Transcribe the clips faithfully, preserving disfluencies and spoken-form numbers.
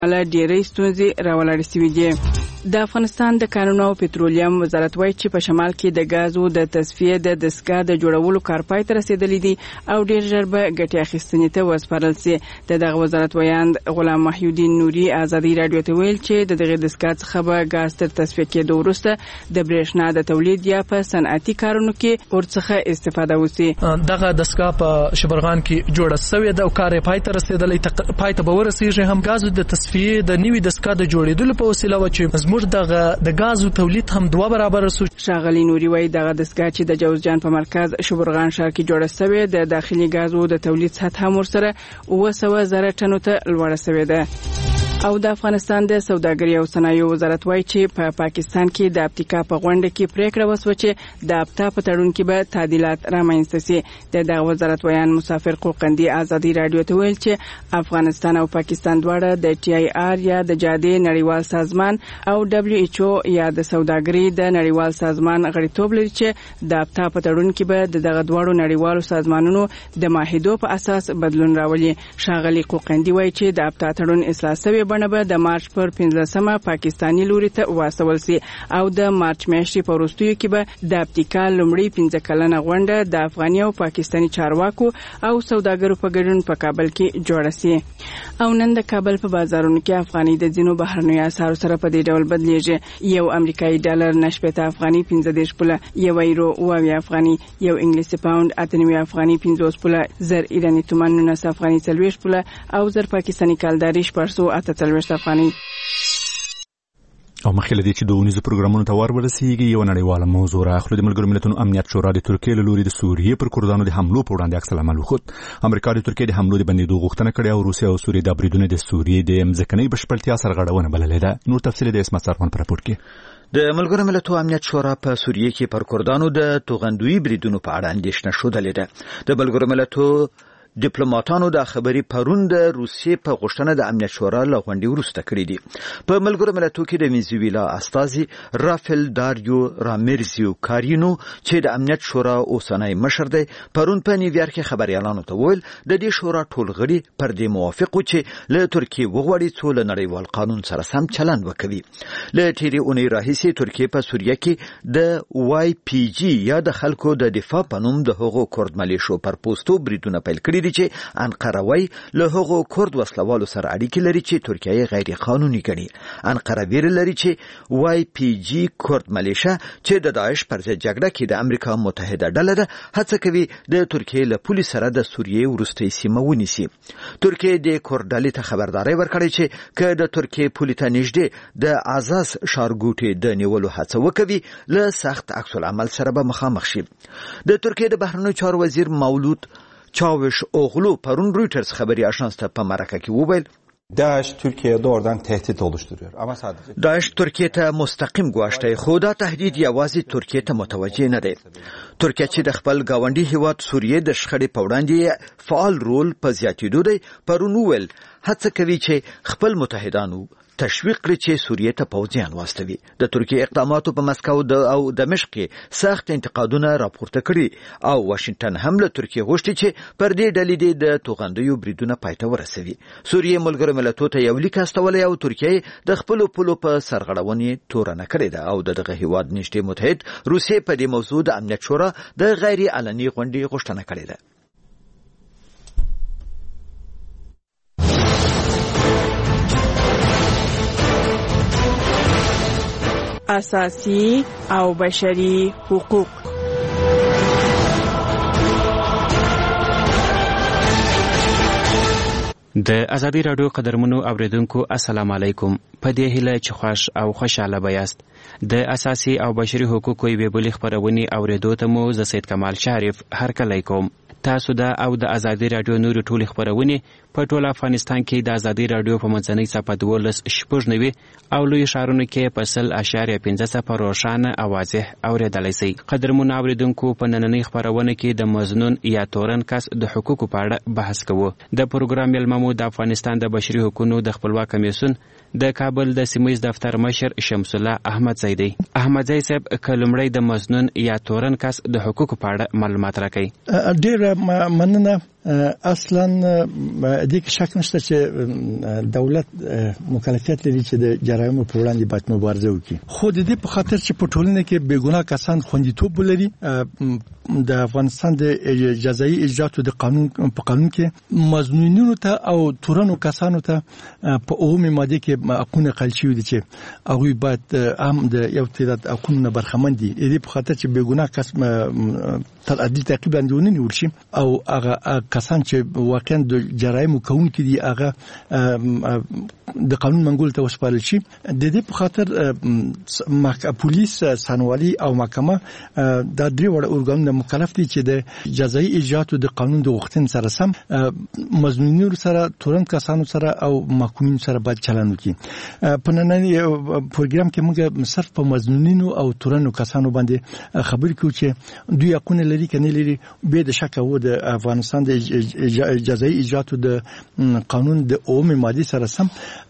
له ډېرې ستونزې راولاړې شوې دي. د افغانستان د کانونو او پټرولیم وزارت وایي چې په شمال کې د غازو د تصفیه د دستګاه د جوړولو کار پای ته رسیدلی دی او ډېر ژر به ګټې اخیستنې ته وسپارل شي. د دغه وزارت ویاند غلام محی الدین نوري ازادي رادیو ته ویل چې د دغه دستګاه څخه به غاز تر تصفیه کېدو وروسته د برېښنا د تولید یا په صنعتي کارونو کې ورڅخه استفاده وشي. دغه دستګاه په شبرغان کې جوړه شوې ده او کار پای ته رسیدلی پای ته به ورسیږي. هم غازو د تصفیه د نوي دستګاه د جوړېدلو په وسیله و چې موږ دغه د غازو تولید هم دوه برابر شو. شاغلی نوري وایي دغه دستګاه چې د جوزجان په مرکز شبرغان ښار کې جوړه شوې د داخلي غازو د تولید سطح هم ورسره اوه سوه زره ټنو ته لوړه شوې ده. او د افغانستان د سوداګرۍ او صنایعو وزارت وایي چې په پا پاکستان کې د اپتیکا په غونډه کې پریکړه وشوه چې د اپتا په تړون کې به تعدیلات رامنځته شي. د دغه وزارت ویان مسافر قوقندي ازادي رادیو ته ویل چې افغانستان او پاکستان دواړه د ټي آی آر یا د جادې نړیوال سازمان او دبليو ایچ او یا د سوداګرۍ د نړیوال سازمان غړیتوب لري چې د اپتا په تړون کې به دغه دواړو نړیوالو سازمانونو د معاهدو په اساس بدلون راولي. شاغلی قوقندي وایي چې د اپتا تړون اصلاح شوی بڼه به د مارچ پر پنځلسمه پاکستاني لوري ته واستول شي او د مارچ میاشتې په وروستیو کې به د اپتیکا لومړی پنځه کلنه غونډه د افغاني او پاکستاني چارواکو او سوداګرو په ګډون په کابل کې جوړه شي. او نن د کابل په بازارونو کې افغاني د ځینو بهرنیو اسعارو سره په دې ډول بدلیږي. یو امریکایي ډالر نشپته افغاني پنځه دېرش پوله، یو یورو اووه افغاني، یو انګلیسي پاوند اته نوي افغاني پنځوس پوله، زر ایراني تومان نولس افغاني څلوېښت پوله او زر پاکستاني کلداري شپږ سوه اته څلوېښت افغاني. او مخکې لدې چې د اونیزو پروګرامونو ته ور ورسیږي یو نړیواله موضوع راخلو. د ملګرو ملتونو امنیت شورا د ترکیې له لوري د سوریې پر کردانو د حملو په وړاندې عکس العمل وښود. امریکا د ترکیې د حملو د بندېدو غوښتنه کړې او روسیه او سوریې د بریدونو د سوریې د مځکنۍ بشپړتیا سرغړونه بللې ده. نور تفصیل د اسمت سرخان پر راپور کې. د ملګرو ملتونو امنیت شورا په سوریې کې پر کردانو د توغندوی بریدونو په اړه اندېښنه ښودلې ده. د ملګرو ملتونو ډیپلوماټانو د خبري پرون د روسیې په غوښتنه د امنیت شورا له غونډې وروسته کړې دي. په ملګرو ملتونو کې د وینزویلا استازي رافل داریو رامیرزیو کارینو چې د امنیت شورا اوسنۍ مشر دی پرون په نیویارک کې خبريالانو ته وویل د دې شورا ټول غړي پر دې موافق وو چې له ترکیې وغواړي څو له نړیوال قانون سره سم چلند وکړي. له تیرې اونۍ راهیسې ترکیې په سوریه کې د واي پی جی یا د خلکو د دفاع په نوم د هغو کورد ملیشو پر پوسټو بریدونه پیل کړي دي چې انقره وايي له هغو کورد وسلوالو سره اړیکې لري چې ترکیه غیر قانوني ګڼي. انقره ویل لري چې واي پی جی کورد ملیشا چې د داعش پر ضد جګړه کې د امریکا متحده ډله ده هڅه کوي د ترکیه له پولیس سره د سوریې وروستۍ سیمه ونیسي. ترکیه د کورد ډلې ته خبرداري ورکړې چې که د ترکیه پولیس ته نږدې د ازاس ښارګوټي د نیولو هڅه وکوي له سخت عکس العمل سره به مخامخ شي. د ترکیه د بهرنیو چارو وزیر مولود چاوش اوغلو پرون رویترز خبری آژانس ته په مرکه کې وویل داعش ترکیه doğrudan tehdit oluşturuyor ama sadece داعش ترکیه ته مستقیم ګواښ خو دا تهدید یوازې ترکیه ته متوجه نه دی. ترکیه چې د خپل گاونډي هیواد سوریه د شخړې په وړاندې فعال رول په زیاتېدو دی پرون وویل هڅه کوي چې خپل متحدانو تشویق کړي چې سوریه ته پوځیان واستوي. د ترکیه اقداماتو په مسکو او دمشق کې سخت انتقادونه راپورته کړي او واشنگټن هم له ترکیه غوښتي چې پر دې ډلې د توغندیو بریدونه پای ته ورسوي. سوریه ملګرو ملتونو ته یو لیک استولی او ترکیه د خپل پولو په سرغړونې تورنه کړې ده او دغه هیواد نږدې متحد روسیې په دې موضوع د امنیت شورا د غیر علني غونډې غوښتنه کړې ده. اساسي او بشري حقوق. د ازادي رادیو قدرمنو اوریدونکو السلام علیکم. په دې هیله چې خوش او خوشاله بیاست. د اساسي او بشري حقوقو یوې بلې خپرونې اوریدو ته مو زه سید کمال شریف هرکلی کوم. تاسو دا او د ازادي رادیو نورې ټولې خپرونې په ټول افغانستان کې د ازادي رادیو په منځنۍ صفحه دولس شپږ نوي او لوی ښارونو کې په سل اشاریه پنځه صفر روښانه او واضح اورېدلی شئ. قدرمنو اورېدونکو په نننۍ خپرونه کې د مظنون یا تورن کس د حقوقو په اړه بحث کوو. د پروګرام میلمه مو د افغانستان د بشري حقوقو د خپلواک کمیسیون د کابل د سیمه‌ییز دفتر مشر شمس الله احمدزی دی. احمدزی صاحب کلمړی د مظنون یا تورن کس د حقوقو په اړه معلومات راکړي. ډېر مننه. اصلا د دې شک نشته چې دولت مکلفیت لري چې د جرایمو په وړاندې باید مبارزه وکړي، خو د دې په خاطر چې په ټولنه کې بېګناه کسان خوندیتوب ولري. د افغانستان د جزایي اجرااتو د قانون په قانون کې مظنونینو ته او تورنو کسانو ته په اومه ماده کې حقونه قل شوي دي چې هغه باید هم د یو تعداد حقوقونه برخمن دي. د دې په خاطر چې بېګناه کس تر عدالت تعقیب لاندې ونه نیول شي او هغه کسان چې واقعا د جرایمو کوونکي دي هغه د قانون منګول ته وسپارل شي. د دې په خاطر پولیس، سانوالي او محکمه دا درې وړ اورګانونه مکلف دي چې د جزایي اجرااتو د قانون د غوښتنې سره سم مظنونینو سره، تورن کسانو سره او محکومینو سره باید چلند وکړي. په نننی پروګرام کې موږ صرف په مظنونینو او تورنو کسانو باندې خبرې کوو چې دوی حقونه لري کنه لري. به د شک و د افغانستان د جزایي اجرااتو د قانون د اومه ماده سره سم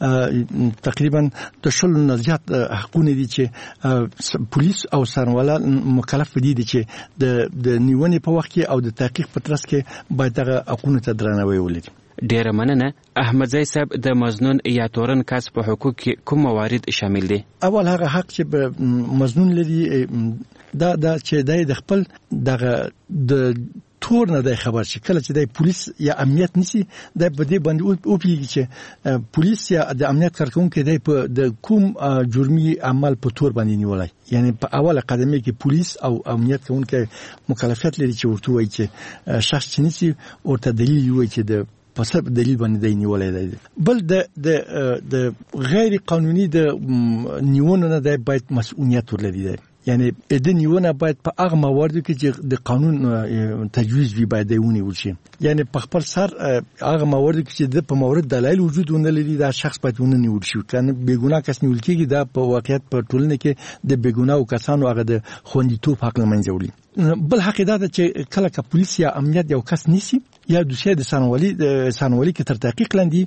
تقریبا د شل نه زیات حقونه دي چې پولیس او سانواله مکلف دي چې د د نیونې په وخت کې او د تحقیق په ترڅ کې باید هغه حقونه ته درناوی ولري. ډیره مننه. احمدزی صاحب، د مظنون یا تورن کس په حقوق کې کوم موارد شامل دي؟ اول هغه حق چې مظنون لري دا دا چې د خپل دغه د تور نه د خبر شي کله چې د پولیس یا امنیت نسی د بده باندې او پیږي چې پولیس یا د امنیت کارکونکو د د کوم جرمي عمل په تور باندې نیولای. یعنی په اوله قدمه کې پولیس او امنیت کوونکو مکلفیت لري چې ورته وایي چې شخص چې نسی ورته دلیل وایي چې د په سبب دلیل باندې دی نیولای دی. بل د د د غیر قانوني د نیونه نه د باید مسؤلیت ولري دی. یعنی د نیونه باید په هغه مواردو کې چې د قانون تجویز وي باید ونیول شي. یعنی په خپل سر هغه مواردو کې چې د په مورد دلایل وجود ونه لري دا شخص باید ونه نیول شي. کنه بیګناه کس نیول کېږي دا په واقعیت په ټولنه کې د بیګناه کسانو هغه د خوندیتوب حق لمنځه وړي. بل حق دا چې کله که پولیس یا امنیت یو کس نیسی یا دوسیه د سانوالي د سانوالي کې تر تحقیق لاندې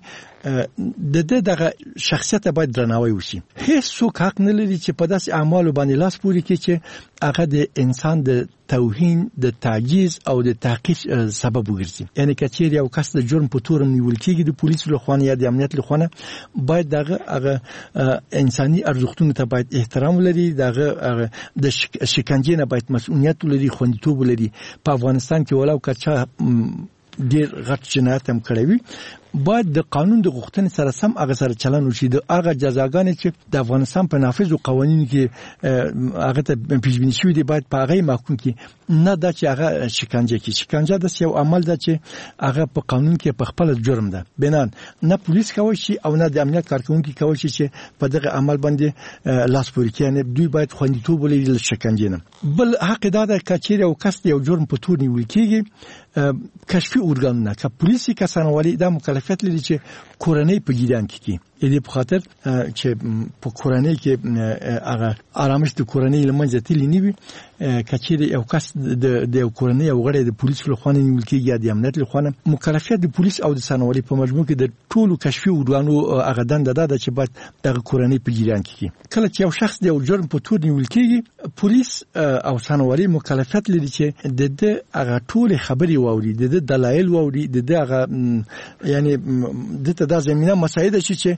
د د دغه شخصیت باید درناوی وشي. هیڅ څوک حق نه لري چې په داسې اعمالو باندې لاس پوري کړي چې هغه د انسان د توهین، د تعجیز او د تحقیق سبب وګرځي. یعنی کچیر یو کس د جرم په تور نیول کېږي د پولیسو لخوا یا د امنیت لخوا باید دغه هغه انساني ارزښتونو ته باید احترام ولري، دغه د شکنجې نه باید مسؤلیت ولري، خوندیتوب ولري. په افغانستان کې ولاو کچا ډیر غټ جنایت هم کړی وي باید د قانون د غوښتنې سره سم هغه سره چلند وشي. د هغه جزاګانې چې د افغانستان په نافذو قوانینو کې هغه ته پیشبینی شوي دي باید په هغه محکوم کې نه دا چې هغه شکنجه کې شکنجه د یو عمل ده چې هغه په قانون کې په خپل جرم ده. بنان نه پولیس کوي شي او نه د امنیت کارکونکو کوي شي چې په دغه عمل باندې لاس پورې کړي. دوی باید خوندیتوب ولري له شکنجې نه. بل حق دا ده چې یو کس یو جرم په تور نیول کېږي کشفي اورګانونه که پولیسي کسانوالي دا مکلفیت لري چې کورنۍ په جریان کې کی. دې په خاطر چې په کورنۍ کې هغه آرامش د کورنۍ لمنځه تللی نه وي. کچیر یو کس د د کورنۍ او غړي د پولیسو لخوا نیول کېږي یا د امنیت لخوا مکلفیت د پولیس او د سانوالي په مجموع کې د ټولو کشفي اورګانو هغه دنده ده چې باید د کورنۍ په جریان کې کی. کله چې یو شخص د یو جرم په تور نیول کېږي پولیس او سانوالي مکلفیت لري چې د د هغه ټول خبري واوري، د دلایل واوري، د هغه یعنی د ته د زمينه مساعده شي چې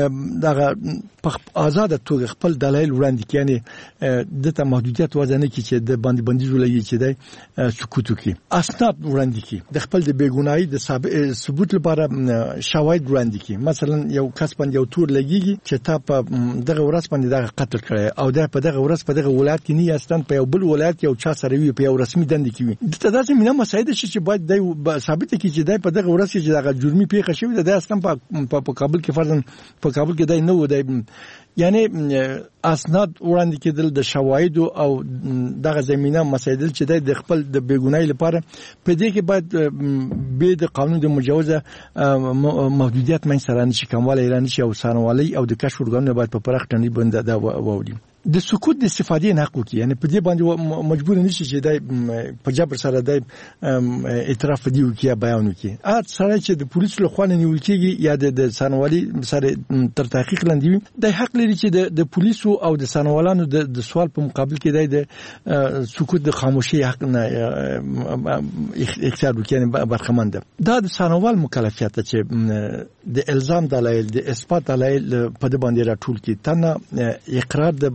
دغه په آزاد توګه خپل دلایل وړاندې کړي. یعنی د ته محدودیت وزنه کې چې د باندې بندیز ولګي چې د سکوت کوي، اسناد وړاندې کړي، د خپل د بیګناهي د ثبوت لپاره شواهد وړاندې کړي. مثلا یو کس باندې یو تور لګيږي چې تا په دغه ورځ باندې دغه قتل کړی او دا په دغه ورځ په دغه ولایت کې نه یاستان په یو بل ولایت یو چا سره وي په یو رسمي دند کې وي. د ته د زمينه مساعده شي چې باید د ثابت کړي چې د په دغه ورځ کې دغه جرمي پیښه شوې ده. اصلا په کابل کې فرضاً په کابل کې دای نه و دی. یعنی اسناد وړاندې کېدل د شواهد او دغه زمينه مسایل چې د خپل د بیګناهي لپاره په دې کې باید به د قانون د مجوزه محدودیت من سره نشي کومواله اعلان شي او سانوالي او د کشف اورګانونه باید په پرخ ټنی بنده دا ووري. د سکوت د استفادې نه حق یعنی په دې باندې مجبور نشي چې د په جبر سره د اعتراف دی وکي بیان وکي ا سره چې د پولیس له خوا نیول کېږي یا د سانوالي سره تر تحقیق لاندې د حق لري چې د پولیسو او د سانوالانو د سوال په مقابل کې د سکوت د خاموشي حق نه اختیار وکړي برخمن ده دا د سانوال مکلفیت چې د الزام دلایل د اثبات دلایل په دې باندې راټول کی تنه اقرار د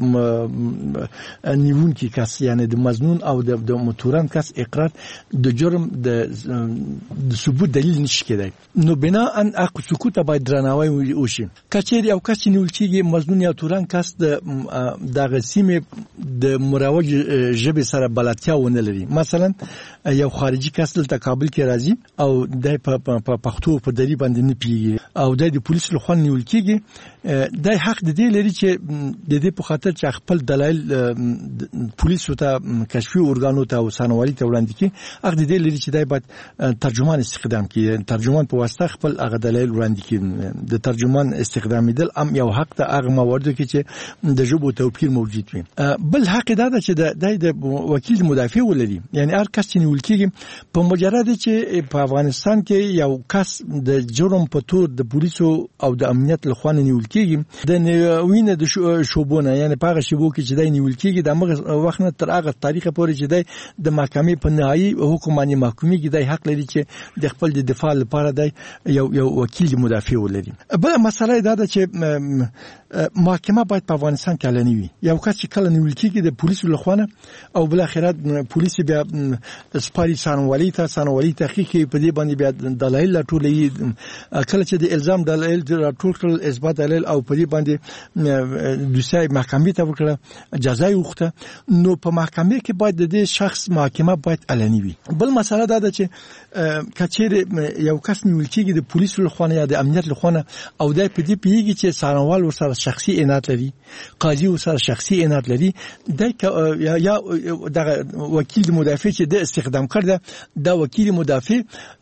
نیون کی کس یعنی د مظنون او د متورن کس اقرار د جرم د ثبوت دلیل نشي کېدای نو بنا ان اق سکوت باید درناوی وشي کچېری او کس نیول کیږي مظنون یا تورن کس د دغه سیمه د مروج ژبه سره بلدتیا ونه لري مثلا یو خارجي کس دلته کابل کې راځي او د په پښتو په دلی باندې نه پیږي او د پولیسو له خوا نیول کیږي د حق د دې لري چې د دې په خاطر چې خپل دلایل پولیسو ته کشفي اورګانو ته او سانوالي ته وړاندې کړي هغه د دې لري چې دای باید ترجمان استخدام کړي ترجمان په واسطه خپل هغه دلایل وړاندې کړي د ترجمان استخدام دل ام یو حق ته هغه موارد کې چې د ژبو توپیر موجود وي بل حق دا ده چې د وکیل مدافع ولري یعنی هر کس چې نیول کېږي په مجرد چې په افغانستان کې یو کس د جرم په تور د پولیسو او د امنیت لخوا نیول کېږي د وینې د شوبونه یعنی په هغه شوبو کې چې د نیول کېږي د هغه وخت نه تر هغه تاریخ پورې چې د محکمې په نهایي حکم باندې محکومي کې د حق لري چې د خپل د دفاع لپاره د یو یو وکیل مدافع ولري بل مسله دا ده چې محکمه باید په افغانستان کې علني وي یو کس چې کله نیول کېږي د پولیسو لخوا او بل اخرت پولیس بیا سپاری سانوالي ته سانوالي تحقیق په دې باندې بیا دلایل ټولې کله چې د الزام دلایل ټول کړل اثبات دلایل او په دې باندې دوسیه محکمې ته وکړه جزای وخته نو په محکمې کې باید د دې شخص محاکمه باید علني وي بل مسله دا ده چې کچېر یو کس نیول کېږي د پولیسو لخوا یا د امنیت لخوا او د په دې پیږي چې سانوال ورسره شخصي عنایت لري قاضي ورسره شخصي عنایت لري د یا د وکیل مدافع چې د استخدام کړ د وکیل مدافع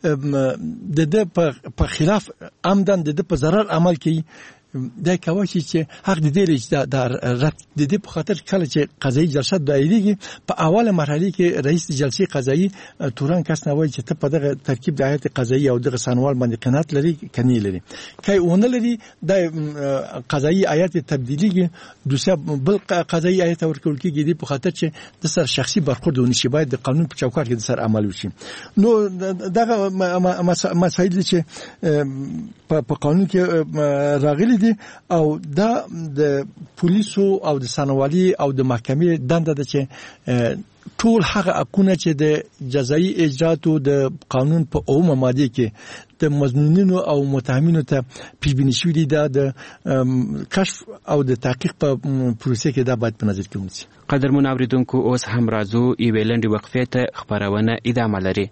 د د په خلاف عمدن د په ضرر عمل کوي د کوي چې حق د دې لري د رد د دې په خاطر کله چې قضایي جلسه دایریږي په اوله مرحله کې رئیس جلسې قضایي تورن کس نه وایي چې ته په دغه ترکیب د هیئت قضایي او د سانوال باندې قناعت لري کني لري کای اون لري د قضایي هیئت تبدیلیږي دوسه بل قضایي هیئت ورکول کېږي د په خاطر چې د سر شخصي برخورد ونشي باید د قانون په چوکاټ کې د سر عمل وشي نو دغه مسایل چې په قانون کې راغلي او دا د پولیسو او د سانوالي او د محکمې دنده ده چې ټول هغه حقونه چې د جزایي اجراتو د قانون په اومه ماده کې د مظنونینو او متهمینو ته پیشبینی شوی دی د کشف او د تحقیق په پروسه کې دا باید په نظر کې ونیسي. قدرمن اوریدونکو اوس هم راځو یوې لنډې وقفې ته خبرونه ادامه لري.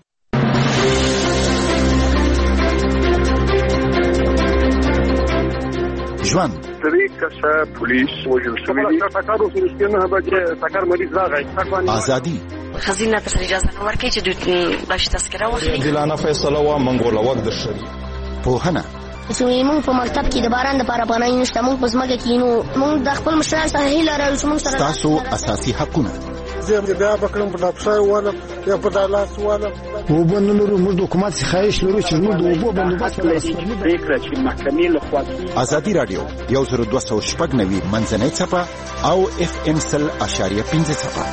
ژوند درې کسه پولیس وژل شوي دي سکارو سره نه به چې سکار مریض راغی ازادي خزینه ته اجازه نه ورکړي چې د باش تذکره واخلي ځلانه فیصله وا منګول وخت درشي پوهنه زموږ په مکتب کې د باران لپاره پناه نشته موږ په ځمکه کې نو موږ د خپل مشران سره هیله لرو چې موږ سره تاسو اساسي حقونه زه بیا بکرم په لپسای واله یا په دالاس واله وبنلو موږ د حکومت څخه خواهش لرو چې موږ د اوبو بندوبست پریکړه چې محکمې له خوا ازادي رادیو یو زر دوه سوه شپږ نوي منځنۍ څپه او اف ام سل اشاریه پنځه څپه.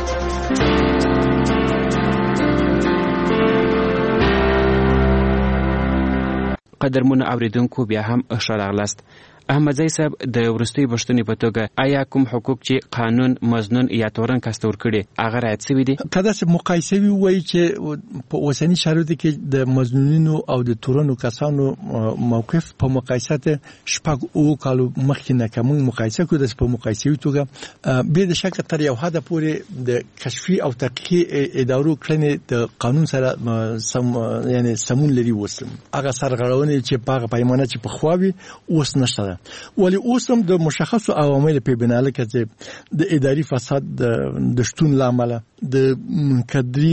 قدرمن اوریدونکو بیا هم ښه راغلاست. احمدزی صاحب د ورستۍ پښتنې په توګه آیا کوم حقوق چې قانون مزنون یا تورن کس تور کړي هغه رعایت شوي دي؟ کله چې مقایسه وي وایي چې په اوسني شرایطو کې د مزنونینو او د تورنو کسانو موقف په مقایسه شپږ او کالو مخکې نه کوم مقایسه کوي د په مقایسوي توګه به د شک تر یو حد پورې د کشفي او تحقیقي ادارو کړنې د قانون سره سم یعنی سمون لري وسم هغه سرغړونې چې په هغه پیمانه چې په خواوي اوس نشته ولی اوس هم د مشخصو عوامل په بنا لکه د اداري فساد د شتون لامل د کدري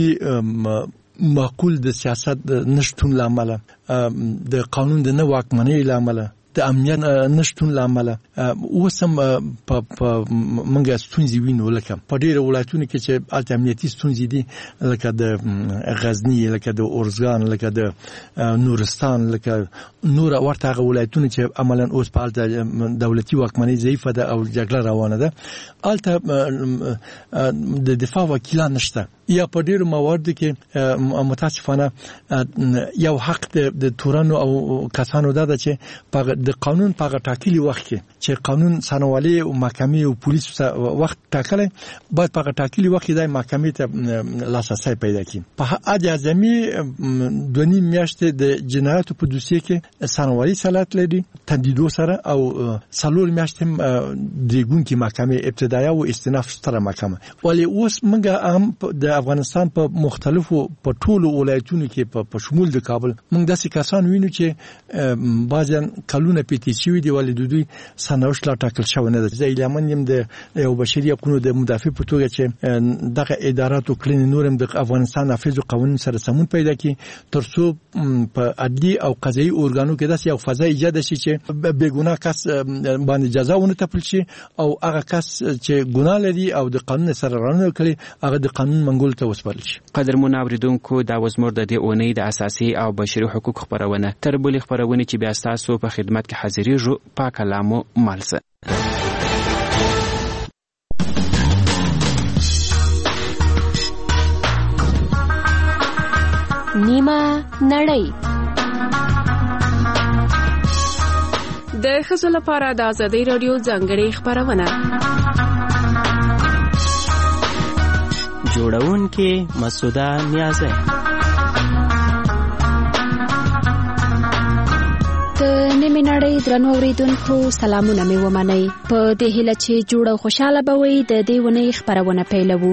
معقول د سیاست نشټون لامل د قانون د نه واکمنۍ لامل د امنیت نشټون لامل اوس هم په منګه ستونزې وینو لکه په ډیرو ولایتونو کې چې الته امنیتي ستونزې دي لکه د غزنی لکه د اورزګان لکه د نورستان لکه نور ورته ولایتونه چې عملاً اوس په الته دولتي واکمنۍ ضعیفه ده او جګړه روانه ده الته د دفاع وکیلان نشته یا په ډیرو مواردو کې متاسفانه یو حق د تورانو او کسانو ده چې د قانون په ټاکلي وخت کې چې قانون سنوالي او محکمې او پولیس وخت ټاکلی باید په ټاکلي وخت کې د محکمې ته لاسرسی پیدا کړي. په عادي اعظمي دونی میاشتې د جنایاتو په دوسیه کې سنوالي صلاحیت لري تمدیدو سره او څلور میاشتې هم دیګونکې محکمې ابتدایي او استئناف ستره محکمه ولی اوس موږ هم د افغانستان په مختلفو په ټولو ولایتونو کې په شمول د کابل موږ داسې کسان وینو چې بعضیان کلونه پیتی شوي دي ولې د دوی سرنوشت لا ټاکل شوی نه ده. زه ایلامن یم د یو بشري حقوقو د مدافع په توګه چې دغه ادارات او کړنې نور هم د افغانستان نافذ قوانین سره سمون پیدا کړي تر څو په عدلي او قضایي ارګانو کې داسې یو فضا ایجاد شي چې بېګناه کس باندې جزا ونه تپل شي او هغه کس چې ګناه لري او د قانون سره رانه کړي هغه د قانون منګول ته وسپارل شي. قدرمن اوریدونکو دا وزمر د دې اونۍ د اساسي او بشري حقوق خبرونه تر بلې خبرونه چې بیا تاسو په خدمت کې حاضرېږو په کلامو مالسه. نیمه نړۍ د ښځو لپاره د ازادي راډیو ځانګړې خبرونه جوړونکې مسعوده نیازی. د نیمه نړۍ درنو اوریدونکو سلامونه مې ومنئ. په دې هیله چې جوړ او خوشاله به وئ د دې ونې خبرونه پیلوو.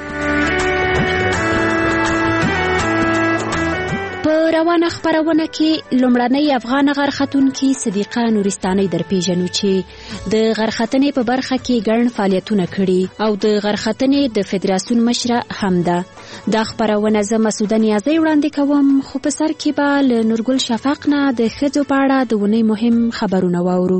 په روانه خبرونه کې لومړنۍ افغان غرختونکي صدیقه نورستانۍ درپېژنو چې د غرختنې په برخه کې ګڼ فعالیتونه کړي او د غرختنې د فدراسیون مشره هم ده. دا خبرونه زه مسعوده نیازی وړاندې کوم خو په سر کې به له نورګل شفق نه د ښځو په اړه د ونې مهم خبرونه واورو.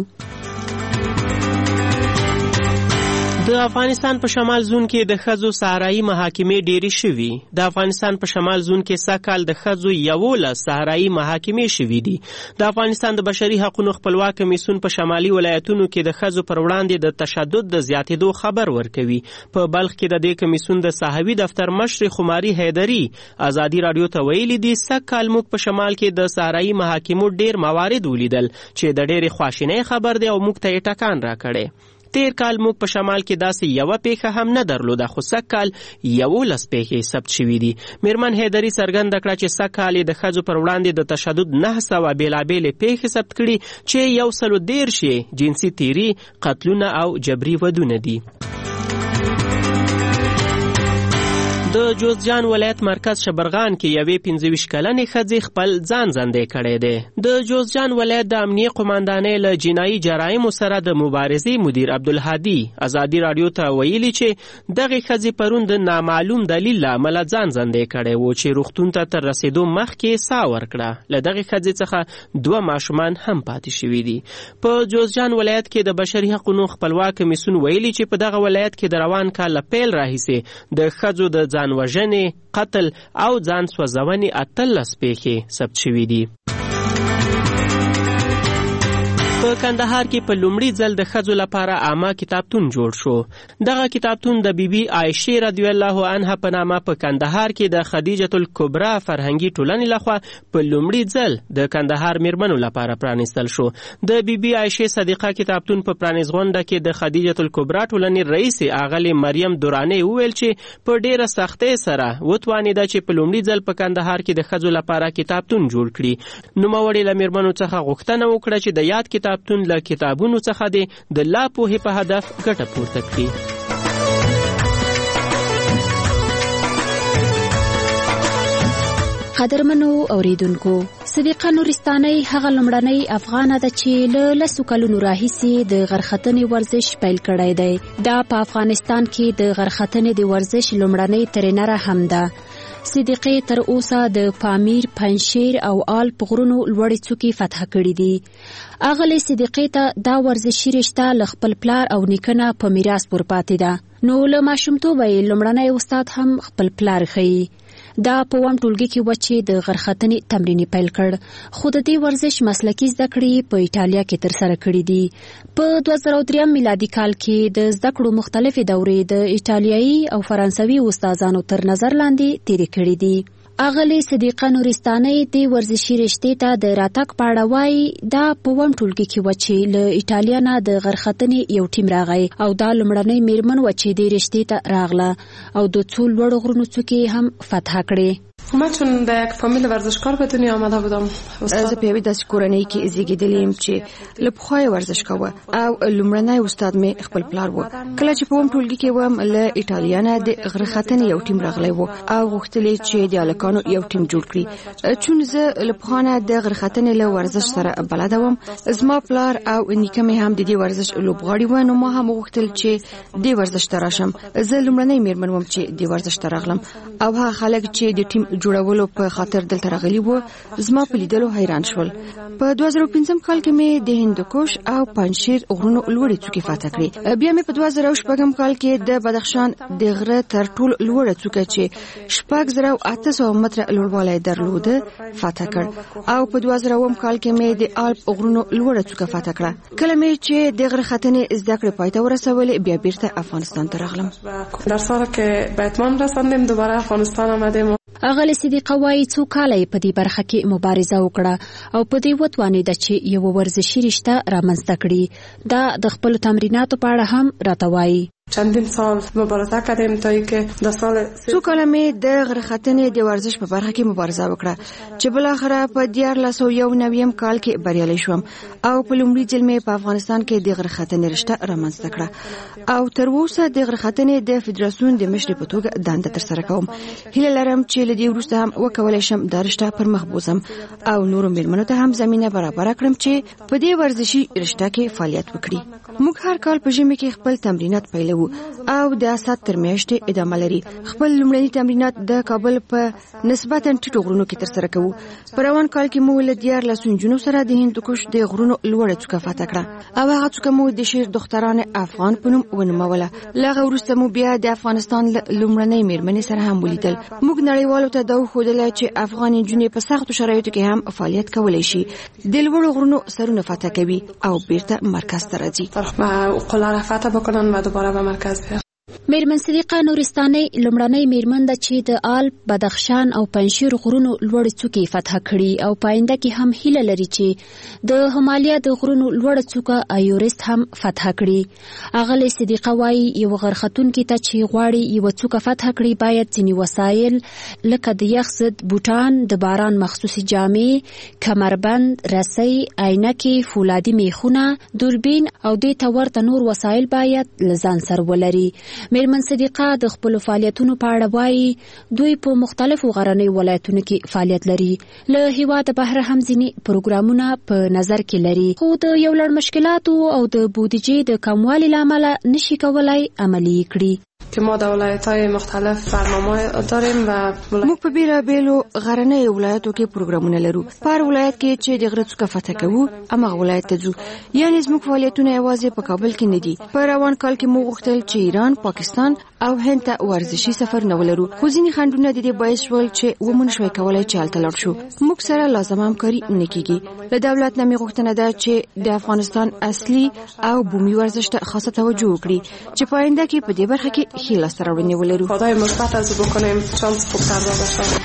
د افغانستان په شمال زون کې د ښځو صحرایي محاکمې ډېرې شوي. د افغانستان په شمال زون کې سږکال د ښځو یولس صحرایي محاکمې شوي دي. د افغانستان د بشري حقوقو خپلواک کمیسیون په شمالي ولایتونو کې د ښځو پر وړاندې د تشدد د زیاتېدو خبر ورکوي. په بلخ کې د دې کمیسیون د صحوي دفتر مشر خماري حیدري ازادي راډیو ته ویلي دي سږکال موږ په شمال کې د صحرایي محاکمو ډېر موارد ولیدل چې د ډېرې خواشینۍ خبر دی او موږ ته یې ټکان راکړی. تیر کال موږ په شمال کې داسې یوه پیښه هم نه درلوده خو سږ کال یولس پیښې ثبت شوي دي. میرمن حیدري څرګنده کړه چې سږ کال یې د ښځو پر وړاندې د تشدد نهه سوه بېلابېلې پیښې ثبت کړي چې یو سلو دېرش یې جنسي تیري قتلونه او جبري ودونه دي. د جوزجان ولایت مرکز شبرغان کې یوې پنځه ویشت کلنې ښځې خپل ځان زندې کړی دی. د جوزجان ولایت د امنیې قماندانۍ له جنایي جرایمو سره د مبارزې مدیر عبدالهادي ازادي راډیو ته ویلي چې دغې ښځې پرون د نامعلوم دلیل له امله ځان زندې کړی و چې روغتون ته تر رسېدو مخکې ساه ورکړه. له دغې ښځې څخه دوه ماشومان هم پاتې شوي دي. په جوزجان ولایت کې د بشري حقوقو خپلواک کمیسیون ویلي چې په دغه ولایت کې د روان کال له پیل راهیسې د ښځو د ځان وژنې، قتل او ځان سوځونې اتلس پیښې ثبت شوي دي. په کندهار کې په لومړي ځل د ښځو لپاره عامه کتابتون جوړ شو. دغه کتابتون د بیبي عایشې رضی الله عنها په نامه په کندهار کې د خدیجة الکبرا فرهنګي ټولنې لخوا په لومړي ځل د کندهار میرمنو لپاره پرانیستل شو. د بیبي عایشې صدیقه کتابتون په پرانیز غونډه کې د خدیجة الکبرا ټولنې رئیس اغلې مریم دورانی وویل چې په ډیره سختۍ سره وتوانېده چې په لومړي ځل په کندهار کې د ښځو لپاره کتابتون جوړ کړي. نوموړې له میرمنو څخه غوښتنه وکړه چې د یاد کتاب کتابتون له کتابونو څخه دی د لا پوهې په هدف ګټه پورته کړي. قدرمنو اوریدونکو، صدیقه نورستانۍ هغه لومړنۍ افغانه ده چې له لسو کلونو راهیسې د غرختنې ورزش پیل کړی دی. دا په افغانستان کې د غرختنې د ورزش لومړنۍ ترینره هم ده. صدیقې تر اوسه د پامیر، پنجشیر او آلپ غرونو لوړې څوکې فتح کړې دي. اغلې صدیقې ته دا ورزشي رشته له خپل پلار او نیکه نه په میراث ورپاتې ده. نو له ماشومتوبه یې لومړنی استاد هم خپل پلار ښیي. دا په اووم ټولګي کې وه چې د غرختنې تمرین پیل کړ، خو د دې ورزش مسلکي زده کړې په ایټالیا کې ترسره کړي دي. په دوه زره دریم میلادي کال کې د زده کړو مختلفې دورې د ایټالیایي او فرانسوي استادانو تر نظر لاندې تیرې کړي دي. اغلی صدیقه نورستانۍ د ورزشي رشتې ته د راتګ په اړه وایي دا په اووم ټولګي کې وه چې له ایټالیا نه د غرختنې یو ټیم راغی او دا لومړنۍ میرمن وه چې دې رشتې ته راغله او د څو لوړو غرونو څوکې هم فتح کړې. من چون در یک فامیل ورزشکار به دنیا آمده بودم. زه په یوې داسې کورنۍ کې زیږېدلې یم چې له پخوا یې ورزش کوه او لومړنی استاد مې خپل پلار و. کله چې په اووم ټولګي کې وم له ایټالیا نه د غرختنې یو ټیم راغلی و او غوښتل یې چې د هلکانو یو ټیم جوړ کړي. چون زه له پخوا نه د غرختنې له ورزش سره بلده وم، زما پلار او نیکه مې هم د دې ورزش لوبغاړي وو، نو ما هم غوښتل چې دې ورزش ته راشم. زه لومړنی میرمن وم چې دې ورزش ته راغلم او هغه خلک چې د ټیم جوړولو په خاطر دلته راغلي وو زما په لیدلو حیران شول. په دوه زره پنځم کال کې مې د هندوکش او پنجشیر غرونو لوړې څوکې فتح کړې. بیا مې په دوه زره شپږم کال کې د بدخشان د غره تر ټولو لوړه څوکه چې شپږ زره اته سوه متره لوړوالی درلوده فتح کړ او په دوه زره اووم کال کې مې د آلپ غرونو لوړه څوکه فتح کړه. کله مې چې د غره ختنې زده کړې پای ته ورسولې بیا بیرته افغانستان ته راغلم. در سال که به اتمام رساندیم دوباره افغانستان آمدیم. اغلی صدیقه وایي څو کاله یې په دې برخه کې مبارزه وکړه او په دې وتوانېده چې یوه ورزشي رشته رامنځته کړي. دا د خپلو تمریناتو په اړه هم راته وایي. چندین سال مبارزه کردیم تا اینکه در سال څو کاله مې د غرختنې د ورزش په برخه کې مبارزه وکړه چې بالاخره په دیارلس سوه یو نویم کال کې بریالی شوم او په لومړي ځل مې په افغانستان کې د غرختنې رشته رامنځته کړه او تر اوسه د غرختنې د فدراسیون د مشرې په توګه دنده ترسره کوم. هیله لرم چې له دې وروسته هم وکولی شم دا رشته پر مخ بوځم او نورو میرمنو ته هم زمینه برابره کړم چې په دې ورزشي رشته کې فعالیت وکړي. موږ هر کال په ژمي کې خپل تمرینات پیلوو او د اسات تر میاشتې ادامه لري. خپل لومړني تمرینات د کابل په نسبتا ټیټو غرونو کې ترسره کوو. په روان کال کې مو له دیارلسو نجونو سره د هندوکش د غرونو لوړه څوکه فتح کړه او هغه څوکه مو د شیر دختران افغان په نوم ونوموله. له هغه وروسته مو بیا د افغانستان لومړنۍ میرمنې سره هم ولیدل. موږ نړیوالو ته دا وښودله چې افغان نجونې په سختو شرایطو کې هم فعالیت کولی شي، د لوړو غرونو سرونه فتح کوي او بیرته مرکز ته راځي. قله را فتح بکنن و دوباره به مرکز بیان. میرمن صدیقه نورستانۍ لومړنۍ میرمن ده چې د آلپ، بدخشان او پنجشیر غرونو لوړې څوکې فتح کړي او په آینده کې هم هیله لري چې د همالیا د غرونو لوړه څوکه ایورست هم فتح کړي. اغلی صدیقه وایي یو غرختونکي ته چې غواړي یوه څوکه فتح کړي باید ځینې وسایل لکه د یخ ضد بوټان، د باران مخصوصي جامې، کمربند، رسۍ، عینکې، فولادي میخونه، دوربین او دې ته ورته نور وسایل باید له ځان سره ولري. میرمن صدیقه د خپلو فعالیتونو په اړه وایي دوی په مختلفو غرنیو ولایتونو کې فعالیت لري. له هیواده بهر هم ځینې پروګرامونه په نظر کې لري خو د یو لړ مشکلاتو او د بودیجې د کموالي له امله نشي کولای عملي کړي. که ما در ولایت‌های مختلف برنامه داریم و موږ په بیلابیلو غرنیو ولایتو کې پروګرامونه لرو. په هر ولایت کې چې د غره څوکه فتح کوو هماغه ولایت ته ځو. یعنې زموږ فعالیتونه یوازې په کابل کې نه دي. په روان کال کې موږ غوښتل چې ایران، پاکستان او هند ته ورزشي سفر نه ولرو، خو ځینې خنډونه د دې باعث شول چې ومو نشوای کولی چې هلته لاړ شو. موږ سره لازمه همکاري نه کېږي. له دولت نه مې غوښتنه ده چې د افغانستان اصلي او بومي ورزش ته خاصه توجه وکړي چې په آینده کې په دې برخه کې ښې لاسته راوړنې ولرو. خدای مثبت از بکنیم شانس خوبتر باشه.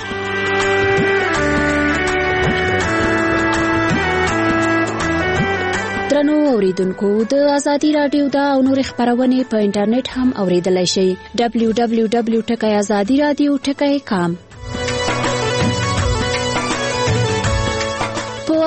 درنو اوریدونکو د ازادي رادیو دا او نور خبرونه په انټرنیټ هم اوریدلای شئ. دبلیو دبلیو دبلیو ټکی ازادي رادیو ټکی کام. په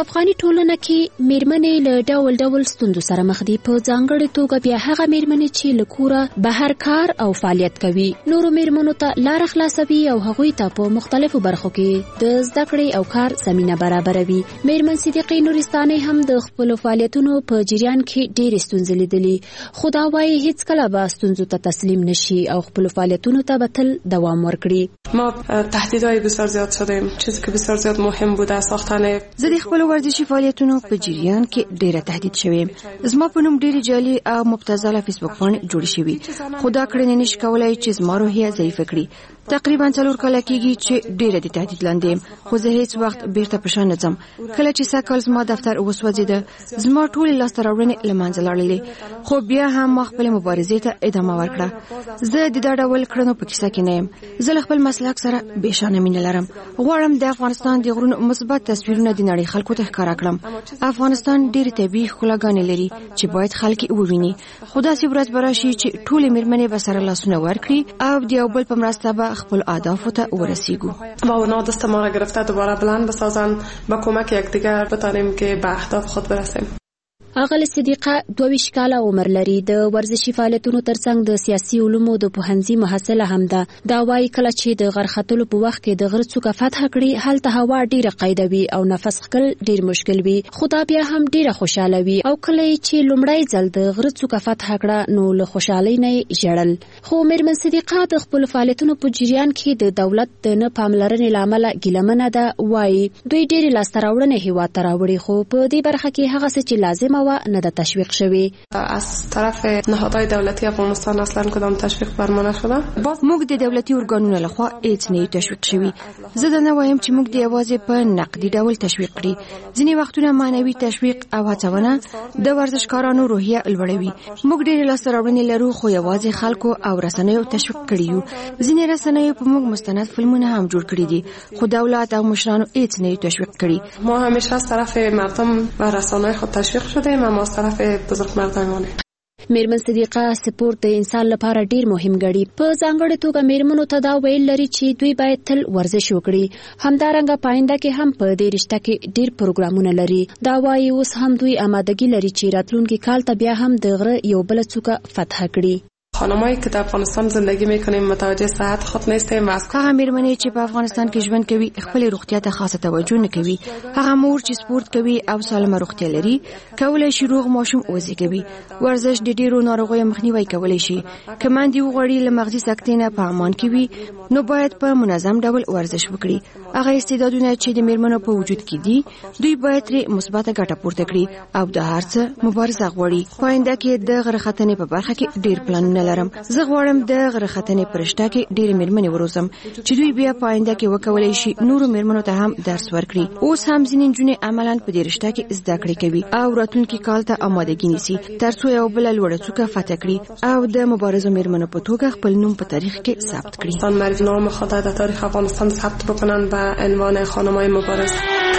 په افغاني ټولنه کې میرمنې له ډول ډول ستونزو سره مخ دي. په ځانګړې توګه بیا هغه میرمنې چې له کوره بهر کار او فعالیت کوي نورو میرمنو ته لار خلاصوي او هغوی ته په مختلفو برخو کې د زده کړې او کار زمينه برابروي. میرمن صدیقې نورستاني هم د خپل فعالیتونو په جریان کې ډېرې ستونزې لیدلې، خو دا وايي هیڅ کله به ستونزو ته تسلیم نشي او خپل فعالیتونو ته به تل دوام ورکړي. ما تهدیدهای بسیار زیاد شدیم، چیزی که بسیار زیاد مهم بوده ساختن. زه د خپل ورزشي فعالیتونو په جریان کې ډېره تهدید شوم. زما په نوم ډېرې جعلي او مبتذله فیسبوک پاڼې جوړې شوې، خو دا کړنې نشي کولای چې زما روحیه ضعیفه کړي. تقریبا څلور کاله کېږي چې ډېره د تهدید لاندې یم، خو زه هیڅ وخت بیرته په شا نه ځم. کله چې سږ کال زما دفتر وسوځېده، زما ټولې لاسته راوړنې له منځه لاړلې، خو بیا هم ما خپلې مبارزې ته ادامه ورکړه. زه د دا ډول کړنو په کیسه کې نه یم. زه له خپل مسلک سره بېشانه مینه لرم. غواړم د افغانستان د غرونو مثبت تصویرونه د نړۍ خلکو ته ښکاره کړم. افغانستان ډېرې طبیعي ښکلاګانې لري چې باید خلک یې وویني. خو داسې ورځ به راشي چې ټولې میرمنې به سره لاسونه ورکړي او د یو بل په مرسته به خپل اهدافو ته ورسیږو. و اونا دست ما را گرفته دوباره بلند بسازن، با کمک یکدیگر بتانیم که به اهداف خود برسیم. اغل صدیقه دویش کاله عمر لري. د ورزشي فعالیتونو ترڅنګ د سیاسي علومو د پوهنځي محصله هم ده. دا وايي کله چې د غرختلو په وخت کې د غره څوکه فتح کړي هلته هوا ډیره قیده وي او نفس خکل ډیر مشکل وي، خو دا بیا هم ډیره خوشاله وي. او کله چې لومړی ځل د غره څوکه فتح کړه نو له خوشحالۍ نه ژړل. خو میرمن صدیقه د خپل فعالیتونو په جریان کې د دولت د نه پاملرنې لامل ګیلمنه ده. وايي دوی ډیره لاسته راوړنې هیواد ته راوړي، خو په دې برخه کې هغه څه چې لازم و نه د تشویق شوی. از طرف نهادهای دولتی افغانستان اصلا کدام تشویق برما نشده. موږ د دولتي ارګانونو لخوا هیڅ نه تشویق شوی. زه دا نه وایم چې موږ د یوازې په نقدي ډول تشویق کړي. ځینې وختونه معنوي تشویق او هڅونه د ورزشکارانو روحیه لوړوي. موږ ډېر لاسته راوړنې لرو، خو یوازې خلکو او رسنیو تشویق کړي یو. ځینې رسنیو په موږ مستند فلمونه هم جوړ کړي دي، خو دولت او مشرانو هیڅ نه تشویق کړي. ما همیشه از طرف مردم و رسانه‌های خود تشویق شدیم، اما از طرف بزرگمردانه. میرمن صدیقه سپورت د انسان لپاره ډیر مهم ګڼي. په ځانګړې توګه میرمنو ته دا ویل لري چې دوی باید تل ورزش وکړي. همدارنګه پاینده کې هم په دې رشته کې ډیر پروګرامونه لري. دا وايي اوس هم دوی آمادګي لري چې راتلونکي کال ته بیا هم د غره یو بل څوکه فتح کړي. خانمایی که در افغانستان زندگی میکنیم متوجه صحت خود نیستیم. هغه میرمنې چې په افغانستان کې ژوند کوي خپل روغتیا ته خاصه توجه نه کوي. هغه مور چې سپورت کوي او سالمه روغتیا لري کولای شي روغ ماشوم وزیږوي. ورزش د ډیرو ناروغیو مخنیوي کولای شي. کماندي وغوړي له مغزي سکتې نه په امان کې وي نو باید په منظم ډول ورزش وکړي. هغه استعدادونه چې د میرمنو په وجود کې دي دوی باید ترې مثبته ګټه پورته کړي او د هر څه مبارزه غواړي. پاینده کې د غره ختنې په برخه کې ډیر پلانونه لرم. زه غواړم د غره ختنې پرشته کې ډېر میرمنې وروزم چې دوی بیا پاینده کې وکولای شي نورو میرمنو ته هم درس ورکړي. اوس هم ځینې نجونې عملاً په دې رشته کې زده کړې کوي او راتلونکي کال ته آمادګي نیسي ترڅو یو بل لوړه څوکه فتح کړي او د مبارزو میرمنو په توګه خپل نوم په تاریخ کې ثبت کړي. افغانستان نام خود در تاریخ افغانستان ثبت بکنن به عنوان خانم‌های مبارز.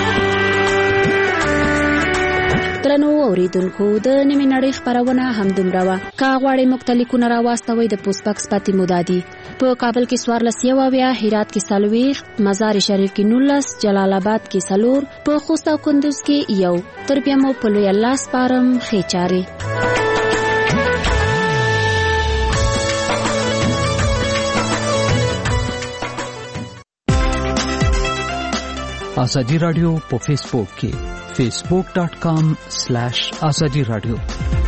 درنو اوریدونکو د نیمه نړۍ خبرونه هم دومره وه. که غواړئ موږ ته لیکونه راواستوئ د پوسټ باکس پاتې مو دادي. په کابل کې څوارلس یوه، هرات کې څلوېښت، مزار شریف کې نولس، جلال آباد کې څلور، په خوست او کندوز کې یو. تر بیا مو په لوی الله سپارم. ښې چارې. آزادی رادیو په فیسبوک کې facebook dot com slash azadi radio